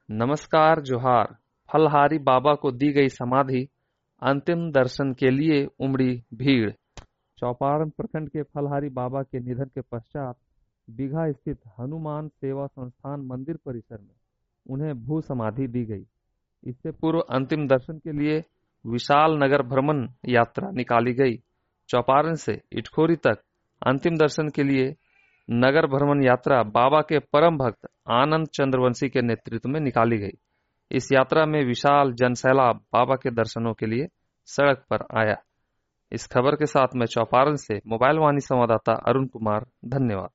नमस्कार जोहार। फलहारी बाबा को दी गई समाधि, अंतिम दर्शन के लिए उमड़ी भीड़। चौपारण प्रखंड के फलहारी बाबा के निधन के पश्चात बीघा स्थित हनुमान सेवा संस्थान मंदिर परिसर में उन्हें भू समाधि दी गई। इससे पूर्व अंतिम दर्शन के लिए विशाल नगर भ्रमण यात्रा निकाली गई। चौपारण से इटखोरी तक अंतिम दर्शन के लिए नगर भ्रमण यात्रा बाबा के परम भक्त आनंद चंद्रवंशी के नेतृत्व में निकाली गई। इस यात्रा में विशाल जनसैलाब बाबा के दर्शनों के लिए सड़क पर आया। इस खबर के साथ मैं चौपारण से मोबाइल वाणी संवाददाता अरुण कुमार, धन्यवाद।